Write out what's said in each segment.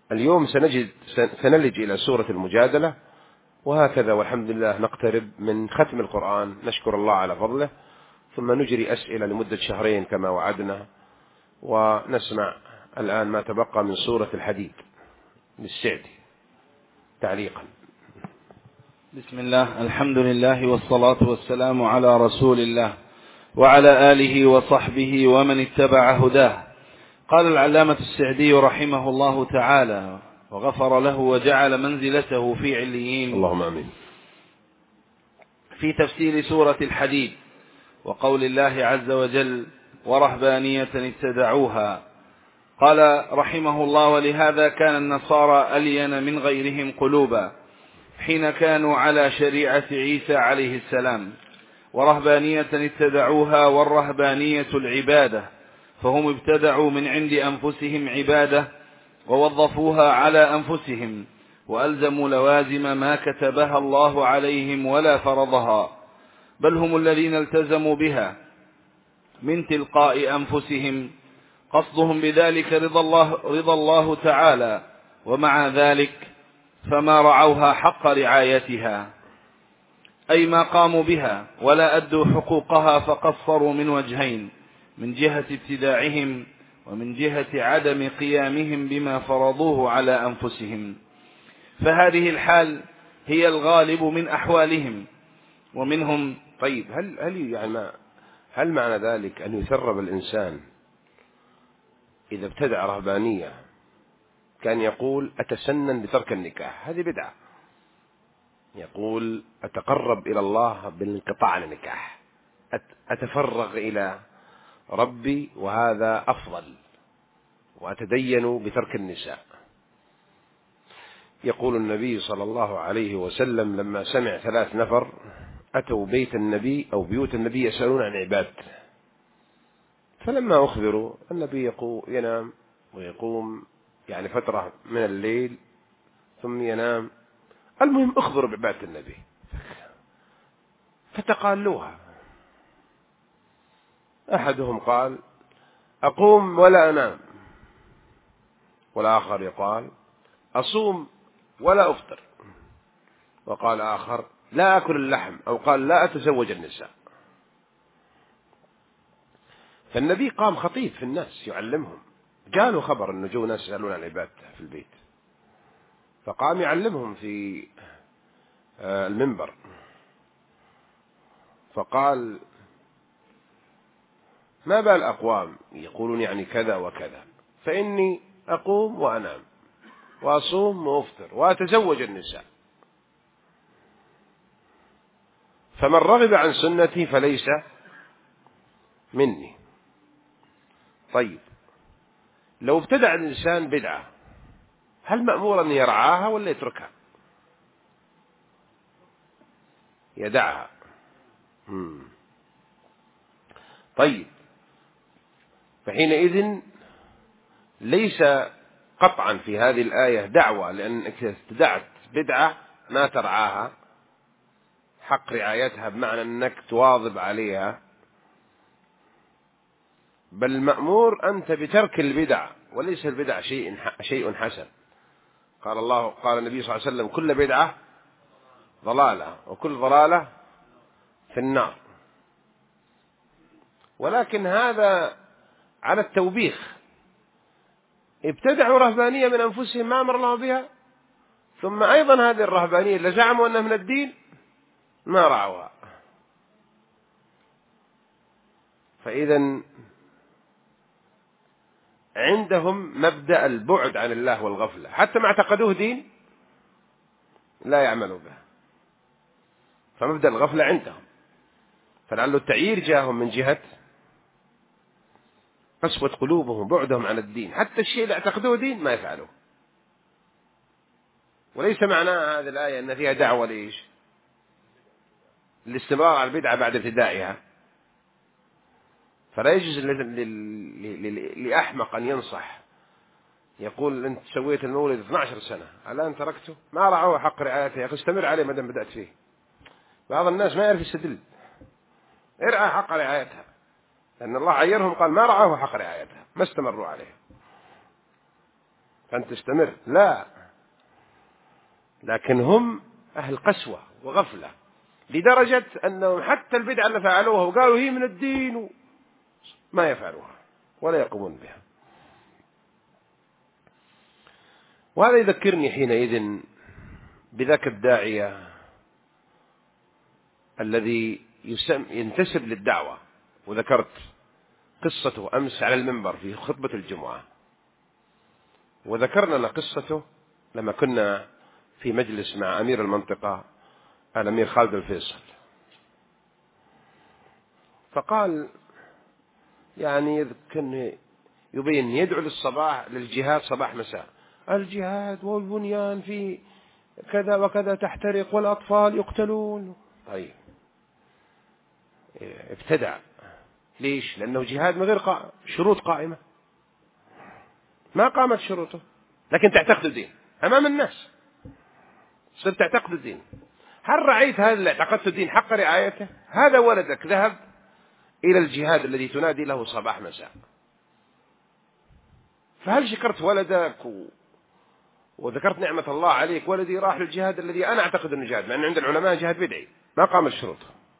اليوم سنلج إلى سورة المجادلة، وهكذا والحمد لله نقترب من ختم القرآن، نشكر الله على فضله، ثم نجري أسئلة لمدة شهرين كما وعدنا. ونسمع الآن ما تبقى من سورة الحديد للسعدي تعليقا. بسم الله، الحمد لله والصلاة والسلام على رسول الله وعلى آله وصحبه ومن اتبع هداه. قال العلامة السعدي رحمه الله تعالى وغفر له وجعل منزلته في عليين، اللهم آمين، في تفسير سورة الحديد وقول الله عز وجل: ورهبانية ابتدعوها. قال رحمه الله: ولهذا كان النصارى ألين من غيرهم قلوبا حين كانوا على شريعة عيسى عليه السلام، ورهبانية ابتدعوها، والرهبانية العبادة، فهم ابتدعوا من عند أنفسهم عبادة ووظفوها على أنفسهم، وألزموا لوازم ما كتبها الله عليهم ولا فرضها، بل هم الذين التزموا بها من تلقاء أنفسهم، قصدهم بذلك رضا الله تعالى، ومع ذلك فما رعوها حق رعايتها، أي ما قاموا بها ولا أدوا حقوقها، فقصروا من وجهين: من جهة ابتداعهم، ومن جهة عدم قيامهم بما فرضوه على أنفسهم. فهذه الحال هي الغالب من أحوالهم ومنهم. طيب هل معنى ذلك أن يثرب الإنسان إذا ابتدع رهبانية كان يقول أتسنن بترك النكاح؟ هذه بدعة. يقول أتقرب إلى الله بالانقطاع عن النكاح، أتفرغ إلى ربي وهذا أفضل، وأتدين بترك النساء. يقول النبي صلى الله عليه وسلم لما سمع 3 نفر أتوا بيت النبي أو بيوت النبي يسألون عن عبادته، فلما أخبروا النبي ينام ويقوم يعني فترة من الليل ثم ينام، المهم أخبروا بعبادة النبي، فتقالوها. أحدهم قال أقوم ولا أنام، والآخر يقال أصوم ولا أفطر، وقال آخر لا أكل اللحم، أو قال لا أتزوج النساء. فالنبي قام خطيب في الناس يعلمهم، جاءوا خبر أنه جو ناس يسألون عن عبادته في البيت، فقام يعلمهم في المنبر، فقال ما بال أقوام يقولون يعني كذا وكذا، فإني أقوم وأنام وأصوم وأفطر وأتزوج النساء، فمن رغب عن سنتي فليس مني. طيب لو ابتدع الإنسان بدعة هل مأمور أن يرعاها ولا يتركها؟ يدعها. طيب فحينئذ ليس قطعا في هذه الآية دعوة، لأنك ابتدعت بدعة ما ترعاها حق رعايتها بمعنى أنك تواظب عليها، بل المأمور أنت بترك البدع، وليس البدع شيء حسن. قال النبي صلى الله عليه وسلم كل بدعة ضلالة وكل ضلالة في النار. ولكن هذا على التوبيخ، ابتدعوا رهبانية من أنفسهم ما أمر الله بها، ثم أيضا هذه الرهبانية اللي زعموا أنها من الدين ما رعوها. فإذا عندهم مبدأ البعد عن الله والغفلة، حتى ما اعتقدوه دين لا يعملوا به، فمبدأ الغفلة عندهم. فلعل التعيير جاءهم من جهة قسوة قلوبهم، بعدهم عن الدين، حتى الشيء اللي اعتقدوه دين ما يفعلوه. وليس معناها هذه الآية أن فيها دعوة ليش الاستمرار على البدعة بعد ابتدائها. فلا يجوز لأحمق أن ينصح يقول أنت سويت المولد 12 سنة الآن تركته ما رعوه حق رعايته، يا أخي استمر عليه ما دام بدأت فيه. بعض الناس ما يعرف يستدل، ارعى حق رعايتها، لأن الله عيرهم قال ما رعوه حق رعايتها ما استمروا عليه. أن تستمر، لا، لكن هم أهل قسوة وغفلة لدرجة أنهم حتى البدعة اللي فعلوها وقالوا هي من الدين ما يفعلوها ولا يقومون بها. وهذا يذكرني حينئذ بذاك الداعية الذي ينتسب للدعوة، وذكرت قصته أمس على المنبر في خطبة الجمعة، وذكرنا لنا قصته لما كنا في مجلس مع أمير المنطقة الأمير خالد الفيصل، فقال يعني كان يبين يدعو للجهاد صباح مساء، الجهاد والبنيان في كذا وكذا تحترق والأطفال يقتلون. طيب ابتدع، ليش؟ لأنه جهاد من غير شروط قائمة، ما قامت شروطه، لكن تعتقد دين أمام الناس، صرت تعتقد الدين. هل رأيت هذا اللي اعتقدت الدين حق رعايته؟ هذا ولدك ذهب إلى الجهاد الذي تنادي له صباح مساء، فهل شكرت ولدك وذكرت نعمة الله عليك؟ ولدي راح للجهاد الذي أنا أعتقد أنه جهاد، مع أن عند العلماء جهاد بدعي ما قام الشروط.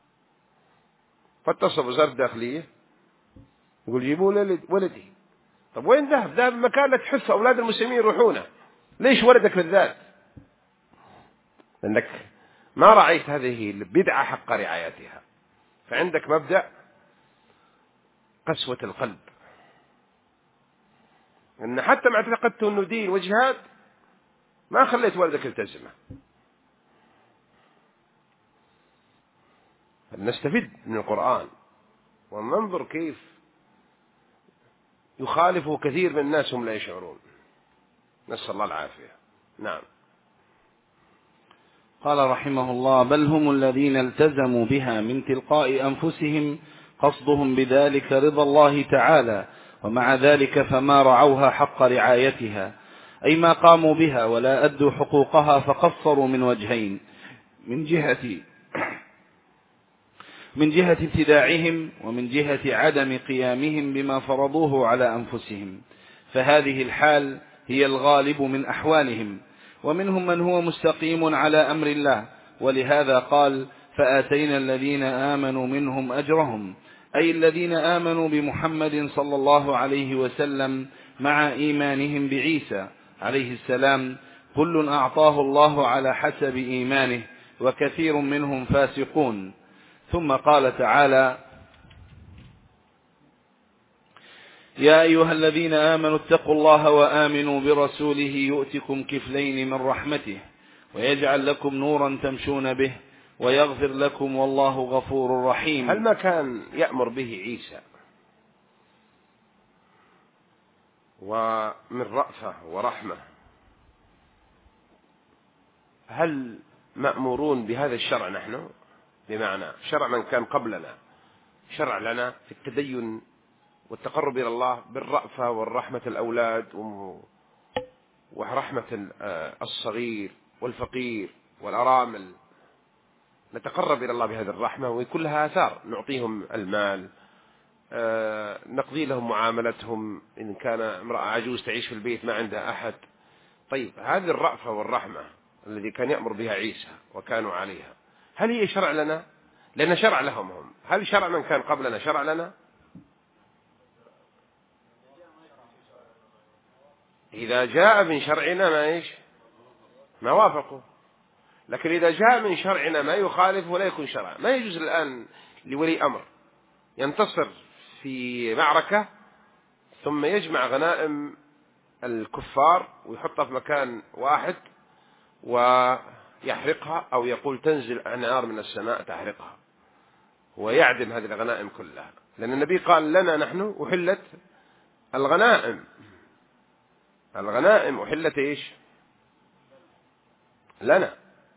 فاتصل وزارة الداخلية يقول جيبوا ولدي. طب وين ذهب؟ ذهب مكان لا تحث أولاد المسلمين يروحونه، ليش ولدك بالذات؟ لأنك ما رأيت هذه البدعة حق رعايتها، فعندك مبدأ قسوة القلب، أن حتى ما اعتقدت أنه دين وجهاد ما خليت ولدك يلتزمه. نستفيد من القرآن وننظر كيف يخالفه كثير من الناس هم لا يشعرون، نسأل الله العافية. نعم. قال رحمه الله: بل هم الذين التزموا بها من تلقاء أنفسهم، قصدهم بذلك رضا الله تعالى، ومع ذلك فما رعوها حق رعايتها، أي ما قاموا بها ولا أدوا حقوقها، فقصروا من وجهين: من جهة ابتداعهم، ومن جهة عدم قيامهم بما فرضوه على أنفسهم، فهذه الحال هي الغالب من أحوالهم. ومنهم من هو مستقيم على أمر الله، ولهذا قال: فآتينا الذين آمنوا منهم أجرهم، أي الذين آمنوا بمحمد صلى الله عليه وسلم مع إيمانهم بعيسى عليه السلام، كل أعطاه الله على حسب إيمانه، وكثير منهم فاسقون. ثم قال تعالى: يا أيها الذين آمنوا اتقوا الله وآمنوا برسوله يؤتكم كفلين من رحمته ويجعل لكم نورا تمشون به ويغفر لكم والله غفور رحيم. هل ما كان يأمر به عيسى ومن رأفة ورحمة، هل مأمورون بهذا الشرع نحن؟ بمعنى شرع من كان قبلنا، شرع لنا في التدين والتقرب إلى الله بالرأفة والرحمة الأولاد ورحمة الصغير والفقير والأرامل، نتقرب إلى الله بهذه الرحمة، ويكون لها آثار، نعطيهم المال، نقضي لهم معاملتهم إن كان امرأة عجوز تعيش في البيت ما عندها أحد. طيب هذه الرأفة والرحمة الذي كان يأمر بها عيسى وكانوا عليها، هل هي شرع لنا؟ لأن شرع لهم هم. هل شرع من كان قبلنا شرع لنا؟ إذا جاء من شرعنا ما وافقه، لكن إذا جاء من شرعنا ما يخالف ولا يكون شرع. ما يجوز الآن لولي أمر ينتصر في معركة ثم يجمع غنائم الكفار ويحطها في مكان واحد ويحرقها، أو يقول تنزل نار من السماء تحرقها، ويعدم هذه الغنائم كلها. لأن النبي قال لنا نحن أحلت الغنائم أحلت إيش لنا،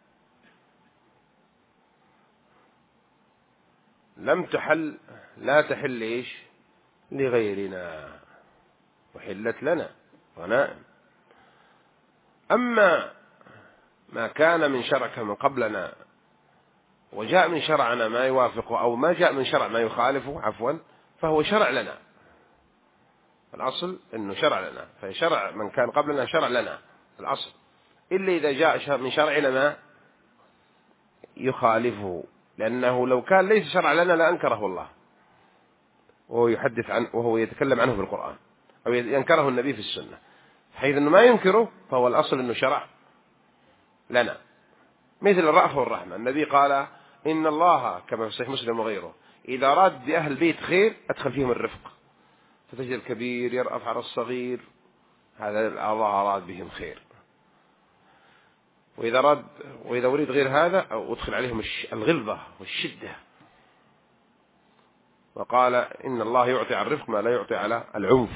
لم تحل، لا تحل إيش لغيرنا، أحلت لنا غنائم. أما ما كان من شرع من قبلنا وجاء من شرعنا ما يوافقه، أو ما جاء من شرع ما يخالفه عفوا، فهو شرع لنا. الأصل أنه شرع لنا، فشرع من كان قبلنا شرع لنا الأصل، إلا إذا جاء من شرعنا ما يخالفه، لأنه لو كان ليس شرع لنا لأنكره الله، وهو يحدث عنه وهو يتكلم عنه في القرآن، أو ينكره النبي في السنة، حيث أنه ما ينكره فهو الأصل أنه شرع لنا. مثل الرأفة والرحمة، النبي قال إن الله كما في صحيح مسلم وغيره إذا أراد بأهل البيت خير أدخل فيهم الرفق، فتجد الكبير يرأف على الصغير، هذا الله أراد بهم خير. وإذا أريد غير هذا أو أدخل عليهم الغلظة والشدة. وقال إن الله يعطي على الرفق ما لا يعطي على العنف.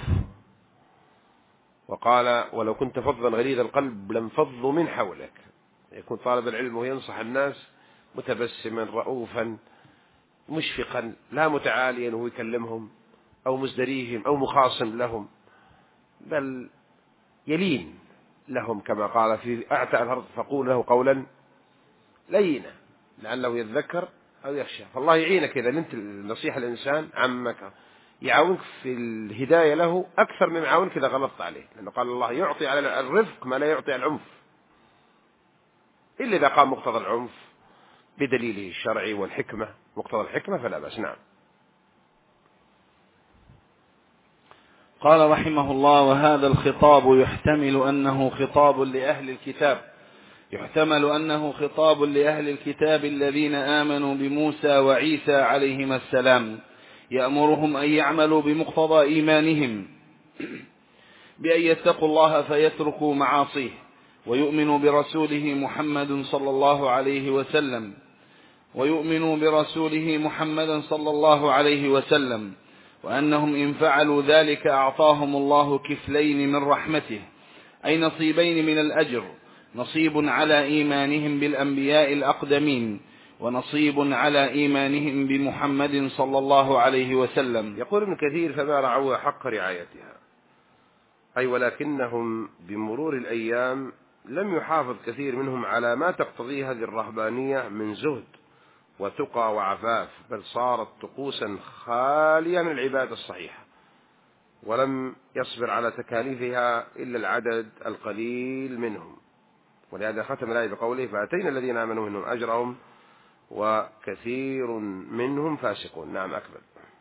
وقال ولو كنت فظا غليظ القلب لانفضوا من حولك. يكون طالب العلم وينصح الناس متبسما رؤوفا مشفقا، لا متعاليا وهو يكلمهم أو مزدريهم أو مخاصم لهم، بل يلين لهم كما قال في أعتى الأرض فقول له قولا لينا لعله يذكر أو يخشى. فالله يعينك إذا أنت النصيحة الإنسان عمك يعاونك في الهداية له أكثر من يعاونك إذا غلطت عليه، لأنه قال الله يعطي على الرفق ما لا يعطي على العنف، إلا إذا قام مقتضى العنف بدليله الشرعي والحكمة، مقتضى الحكمة فلا بأس. نعم. قال رحمه الله: وهذا الخطاب يحتمل أنه خطاب لأهل الكتاب الذين آمنوا بموسى وعيسى عليهما السلام، يأمرهم أن يعملوا بمقتضى إيمانهم بأن يتقوا الله فيتركوا معاصيه، ويؤمنوا برسوله محمد صلى الله عليه وسلم، وأنهم إن فعلوا ذلك أعطاهم الله كفلين من رحمته، أي نصيبين من الأجر، نصيب على إيمانهم بالأنبياء الأقدمين، ونصيب على إيمانهم بمحمد صلى الله عليه وسلم. يقول ابن كثير: فما رعوها حق رعايتها، أي ولكنهم بمرور الأيام لم يحافظ كثير منهم على ما تقتضيه هذه الرهبانية من زهد وتقى وعفاف، بل صارت طقوسا خالية من العبادة الصحيحة، ولم يصبر على تكاليفها إلا العدد القليل منهم. ولهذا ختم الآية بقوله: فأتينا الذين آمنوا منهم أجرهم وكثير منهم فاسقون. نعم، أكمل.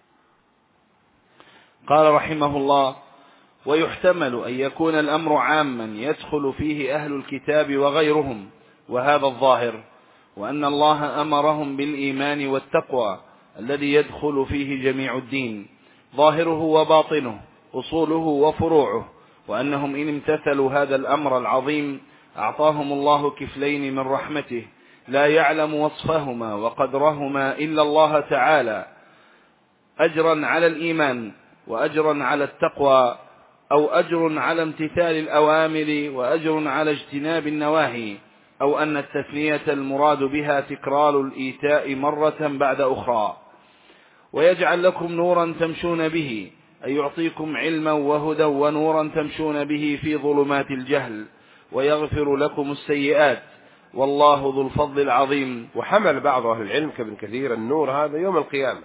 قال رحمه الله: ويحتمل أن يكون الأمر عاما يدخل فيه أهل الكتاب وغيرهم، وهذا الظاهر، وأن الله أمرهم بالإيمان والتقوى الذي يدخل فيه جميع الدين، ظاهره وباطنه، أصوله وفروعه، وأنهم إن امتثلوا هذا الأمر العظيم أعطاهم الله كفلين من رحمته لا يعلم وصفهما وقدرهما إلا الله تعالى، أجرا على الإيمان وأجرا على التقوى، أو أجر على امتثال الأوامر وأجر على اجتناب النواهي، أو أن التثنية المراد بها تكرار الإيتاء مرة بعد أخرى. ويجعل لكم نورا تمشون به، أي يعطيكم علما وهدى ونورا تمشون به في ظلمات الجهل، ويغفر لكم السيئات، والله ذو الفضل العظيم. وحمل بعض أهل العلم كابن كثير النور هذا يوم القيامة.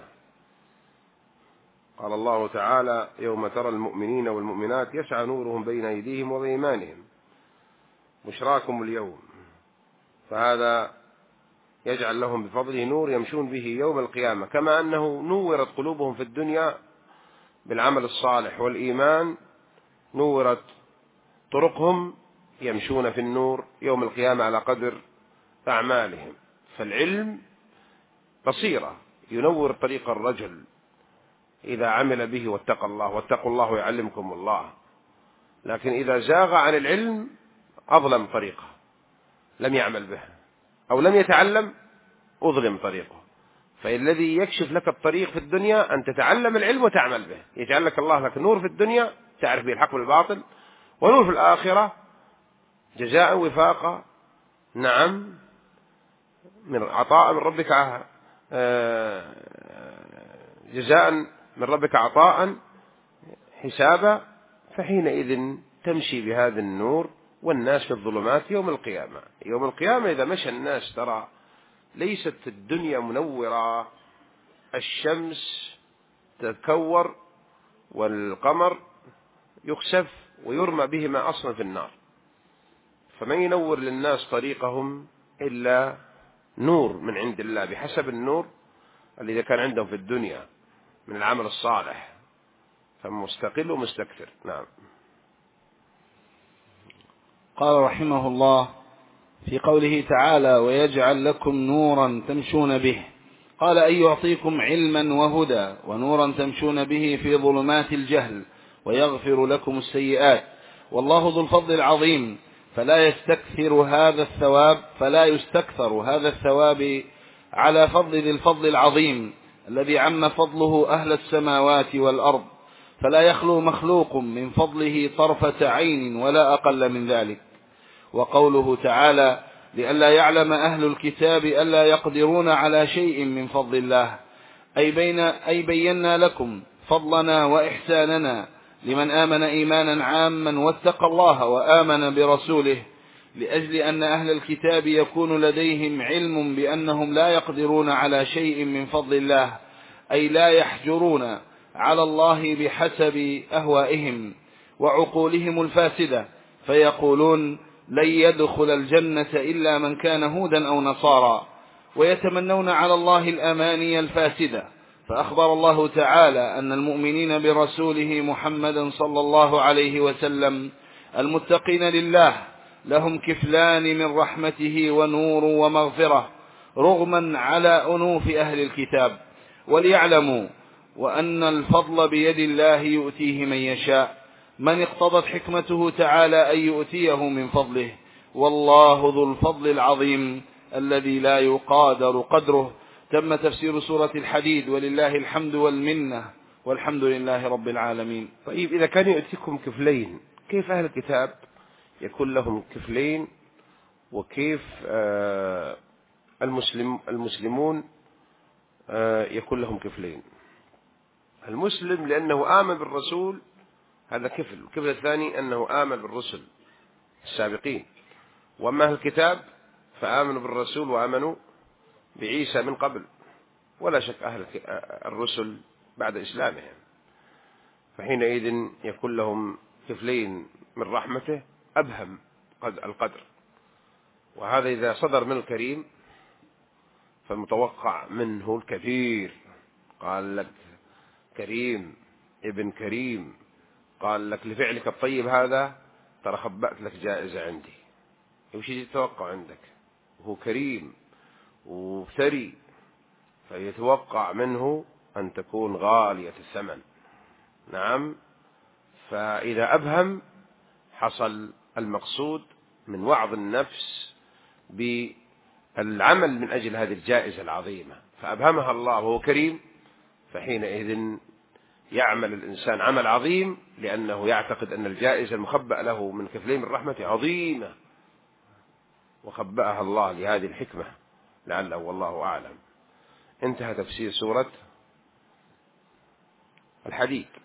قال الله تعالى: يوم ترى المؤمنين والمؤمنات يسعى نورهم بين أيديهم وبأيمانهم بشراكم اليوم، فهذا يجعل لهم بفضله نور يمشون به يوم القيامة، كما أنه نورت قلوبهم في الدنيا بالعمل الصالح والإيمان، نورت طرقهم يمشون في النور يوم القيامة على قدر أعمالهم. فالعلم بصيرة ينور طريق الرجل إذا عمل به واتقى الله، واتقوا الله ويعلمكم الله. لكن إذا زاغ عن العلم أظلم طريقه، لم يعمل به أو لم يتعلم، أظلم طريقه. فالذي يكشف لك الطريق في الدنيا أن تتعلم العلم وتعمل به، يجعل لك الله لك نور في الدنيا تعرف به الحق والباطل، ونور في الآخرة جزاء وفاقا. نعم، من عطاء من ربك، جزاء من ربك عطاء حسابا، فحينئذ تمشي بهذا النور والناس في الظلمات يوم القيامة. يوم القيامة إذا مشى الناس ترى ليست الدنيا منورة، الشمس تتكور والقمر يخسف ويرمى بهما أصلا في النار. فمن ينور للناس طريقهم إلا نور من عند الله بحسب النور الذي كان عندهم في الدنيا من العمل الصالح، فمستقل ومستكثر. نعم. قال رحمه الله في قوله تعالى: ويجعل لكم نورا تمشون به، قال: أن يعطيكم علما وهدى ونورا تمشون به في ظلمات الجهل ويغفر لكم السيئات، والله ذو الفضل العظيم. فلا يستكثر هذا الثواب على فضل ذي الفضل العظيم الذي عم فضله أهل السماوات والأرض، فلا يخلو مخلوق من فضله طرفة عين ولا أقل من ذلك. وقوله تعالى: لئلا يعلم أهل الكتاب ألا يقدرون على شيء من فضل الله، أي بينا لكم فضلنا وإحساننا لمن آمن إيمانا عاما واتقى الله وآمن برسوله، لأجل أن أهل الكتاب يكون لديهم علم بأنهم لا يقدرون على شيء من فضل الله، أي لا يحجرون على الله بحسب أهوائهم وعقولهم الفاسدة، فيقولون: لن يدخل الجنة إلا من كان هودا أو نصارى، ويتمنون على الله الأماني الفاسدة. فأخبر الله تعالى أن المؤمنين برسوله محمد صلى الله عليه وسلم المتقين لله لهم كفلان من رحمته ونور ومغفرة رغما على أنوف أهل الكتاب، وليعلموا وأن الفضل بيد الله يؤتيه من يشاء، من اقتضت حكمته تعالى أن يؤتيه من فضله، والله ذو الفضل العظيم الذي لا يقادر قدره. تم تفسير سورة الحديد، ولله الحمد والمنة، والحمد لله رب العالمين. طيب، إذا كان يؤتيكم كفلين، كيف أهل الكتاب يكون لهم كفلين؟ وكيف المسلمون يكون لهم كفلين؟ المسلم لأنه آمن بالرسول هذا كفل، الكفل الثاني أنه آمن بالرسل السابقين. وأما أهل الكتاب فآمنوا بالرسول وآمنوا بعيسى من قبل، ولا شك أهل الرسل بعد إسلامهم، فحينئذ يكون لهم كفلين من رحمته أبهم القدر. وهذا إذا صدر من الكريم فالمتوقع منه الكثير. قال لك كريم ابن كريم، قال لك لفعلك الطيب هذا ترى خبأت لك جائزة عندي. وش يتوقع عندك؟ وهو كريم وثري، فيتوقع منه أن تكون غالية الثمن. نعم. فإذا أبهم حصل المقصود من وعظ النفس بالعمل من أجل هذه الجائزة العظيمة، فأبهمها الله وهو كريم، فحينئذ يعمل الإنسان عمل عظيم، لأنه يعتقد أن الجائزة المخبأ له من كفلين من رحمته عظيمة، وخبأها الله لهذه الحكمة لعله والله أعلم. انتهى تفسير سورة الحديد.